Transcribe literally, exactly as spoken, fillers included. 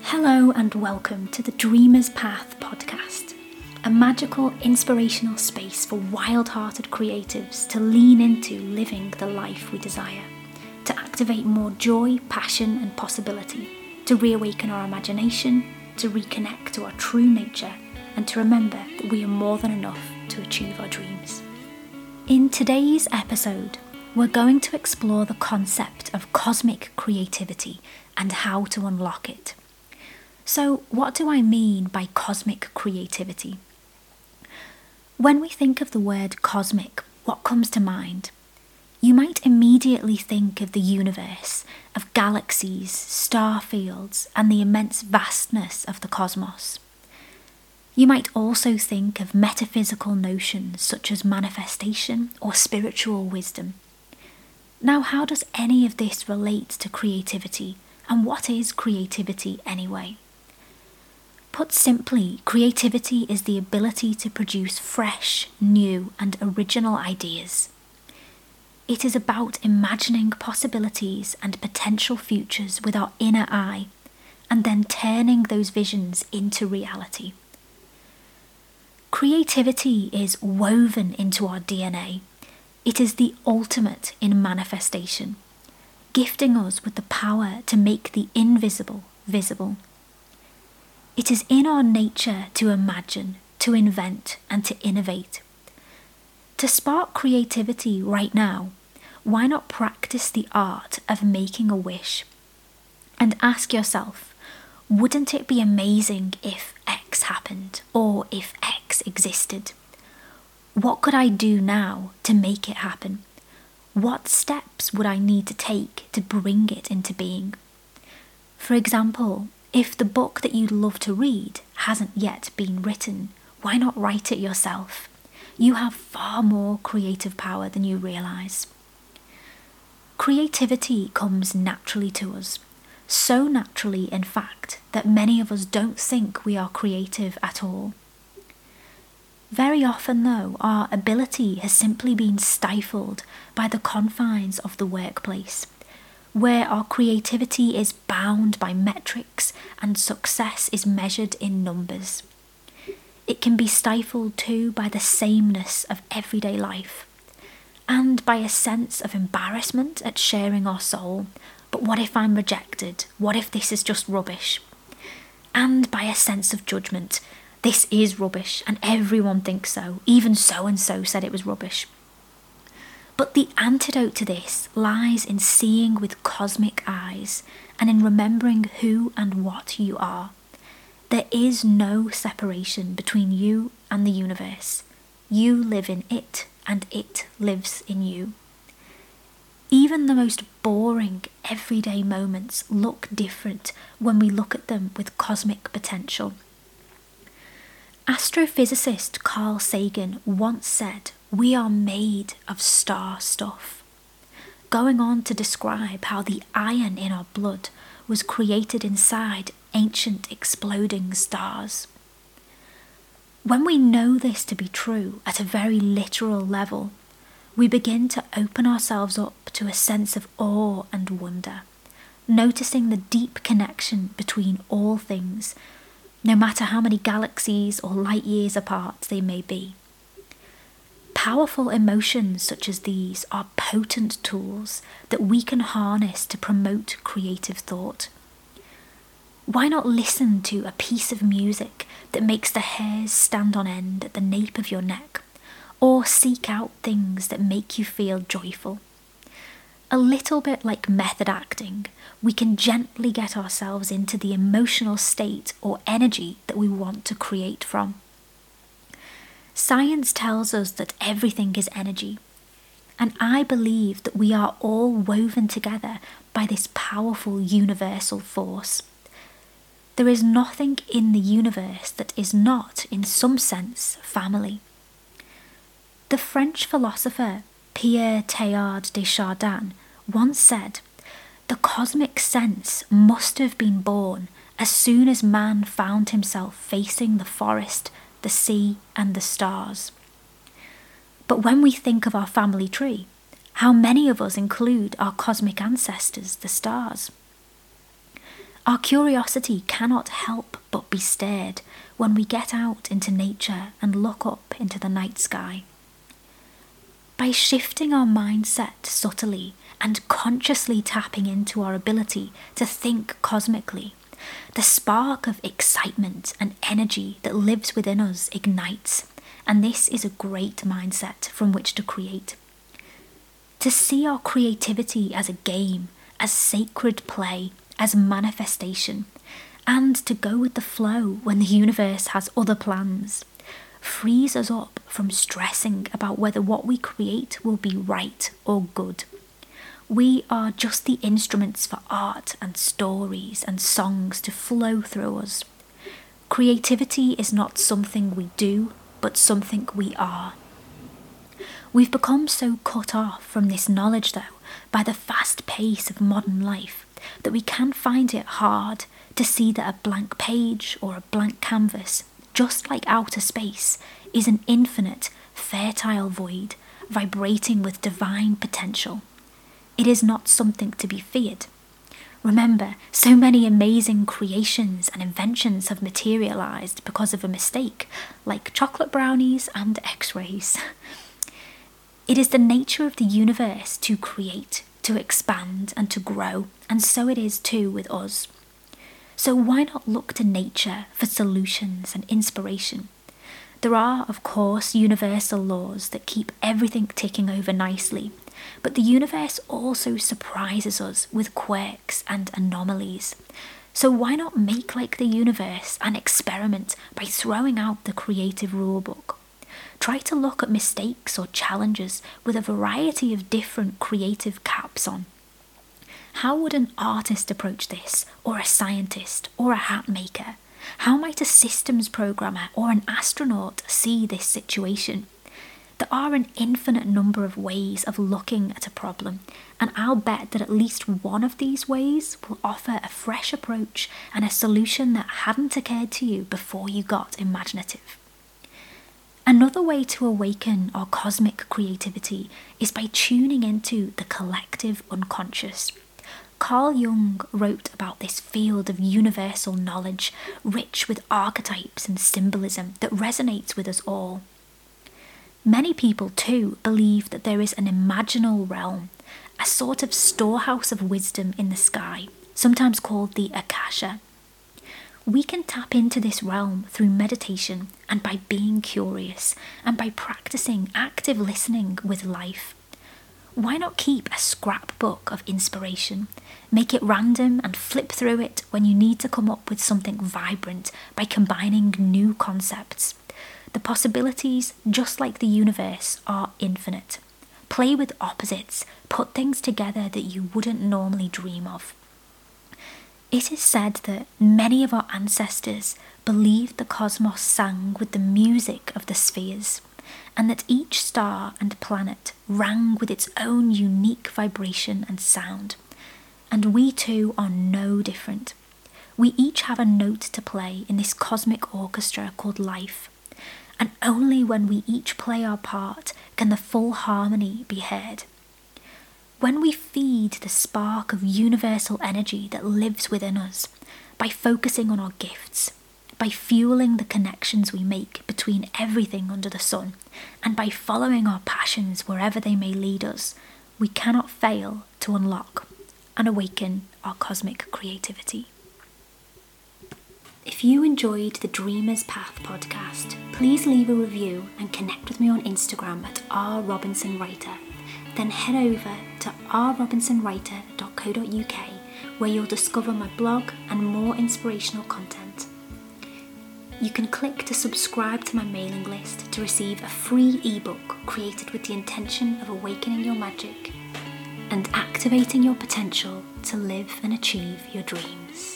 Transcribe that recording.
Hello and welcome to the Dreamer's Path podcast, a magical, inspirational space for wild-hearted creatives to lean into living the life we desire, to activate more joy, passion and possibility, to reawaken our imagination, to reconnect to our true nature, and to remember that we are more than enough to achieve our dreams. In today's episode, we're going to explore the concept of cosmic creativity and how to unlock it. So, what do I mean by cosmic creativity? When we think of the word cosmic, what comes to mind? You might immediately think of the universe, of galaxies, star fields, and the immense vastness of the cosmos. You might also think of metaphysical notions such as manifestation or spiritual wisdom. Now, how does any of this relate to creativity, and what is creativity anyway? Put simply, creativity is the ability to produce fresh, new, and original ideas. It is about imagining possibilities and potential futures with our inner eye, and then turning those visions into reality. Creativity is woven into our D N A. It is the ultimate in manifestation, gifting us with the power to make the invisible visible. It is in our nature to imagine, to invent, and to innovate. To spark creativity right now, why not practice the art of making a wish? And ask yourself, wouldn't it be amazing if X happened, or if X existed? What could I do now to make it happen? What steps would I need to take to bring it into being? For example, if the book that you'd love to read hasn't yet been written, why not write it yourself? You have far more creative power than you realise. Creativity comes naturally to us, so naturally in fact that many of us don't think we are creative at all. Very often though, our ability has simply been stifled by the confines of the workplace, where our creativity is bound by metrics and success is measured in numbers. It can be stifled too by the sameness of everyday life, and by a sense of embarrassment at sharing our soul. But what if I'm rejected? What if this is just rubbish? And by a sense of judgment. This is rubbish, and everyone thinks so. Even so-and-so said it was rubbish. But the antidote to this lies in seeing with cosmic eyes and in remembering who and what you are. There is no separation between you and the universe. You live in it and it lives in you. Even the most boring everyday moments look different when we look at them with cosmic potential. Astrophysicist Carl Sagan once said, "We are made of star stuff," going on to describe how the iron in our blood was created inside ancient exploding stars. When we know this to be true at a very literal level, we begin to open ourselves up to a sense of awe and wonder, noticing the deep connection between all things, no matter how many galaxies or light years apart they may be. Powerful emotions such as these are potent tools that we can harness to promote creative thought. Why not listen to a piece of music that makes the hairs stand on end at the nape of your neck, or seek out things that make you feel joyful? A little bit like method acting, we can gently get ourselves into the emotional state or energy that we want to create from. Science tells us that everything is energy, and I believe that we are all woven together by this powerful universal force. There is nothing in the universe that is not, in some sense, family. The French philosopher Pierre Teilhard de Chardin once said, "The cosmic sense must have been born as soon as man found himself facing the forest, the sea, and the stars." But when we think of our family tree, how many of us include our cosmic ancestors, the stars? Our curiosity cannot help but be stirred when we get out into nature and look up into the night sky. By shifting our mindset subtly and consciously tapping into our ability to think cosmically, the spark of excitement and energy that lives within us ignites, and this is a great mindset from which to create. To see our creativity as a game, as sacred play, as manifestation, and to go with the flow when the universe has other plans, frees us up from stressing about whether what we create will be right or good. We are just the instruments for art and stories and songs to flow through us. Creativity is not something we do, but something we are. We've become so cut off from this knowledge, though, by the fast pace of modern life, that we can find it hard to see that a blank page or a blank canvas, just like outer space, is an infinite, fertile void, vibrating with divine potential. It is not something to be feared. Remember, so many amazing creations and inventions have materialised because of a mistake, like chocolate brownies and x-rays. It is the nature of the universe to create, to expand and to grow, and so it is too with us. So why not look to nature for solutions and inspiration? There are, of course, universal laws that keep everything ticking over nicely, but the universe also surprises us with quirks and anomalies. So why not make like the universe and experiment by throwing out the creative rulebook? Try to look at mistakes or challenges with a variety of different creative caps on. How would an artist approach this, or a scientist, or a hat maker? How might a systems programmer or an astronaut see this situation? There are an infinite number of ways of looking at a problem, and I'll bet that at least one of these ways will offer a fresh approach and a solution that hadn't occurred to you before you got imaginative. Another way to awaken our cosmic creativity is by tuning into the collective unconscious. Carl Jung wrote about this field of universal knowledge, rich with archetypes and symbolism that resonates with us all. Many people too believe that there is an imaginal realm, a sort of storehouse of wisdom in the sky, sometimes called the Akasha. We can tap into this realm through meditation and by being curious and by practicing active listening with life. Why not keep a scrapbook of inspiration? Make it random and flip through it when you need to come up with something vibrant by combining new concepts. The possibilities, just like the universe, are infinite. Play with opposites, put things together that you wouldn't normally dream of. It is said that many of our ancestors believed the cosmos sang with the music of the spheres, and that each star and planet rang with its own unique vibration and sound. And we too are no different. We each have a note to play in this cosmic orchestra called life, and only when we each play our part can the full harmony be heard. When we feed the spark of universal energy that lives within us, by focusing on our gifts, by fueling the connections we make between everything under the sun, and by following our passions wherever they may lead us, we cannot fail to unlock and awaken our cosmic creativity. If you enjoyed the Dreamer's Path podcast, please leave a review and connect with me on Instagram at r robinson writer. Then head over to r robinson writer dot co dot u k, where you'll discover my blog and more inspirational content. You can click to subscribe to my mailing list to receive a free ebook created with the intention of awakening your magic and activating your potential to live and achieve your dreams.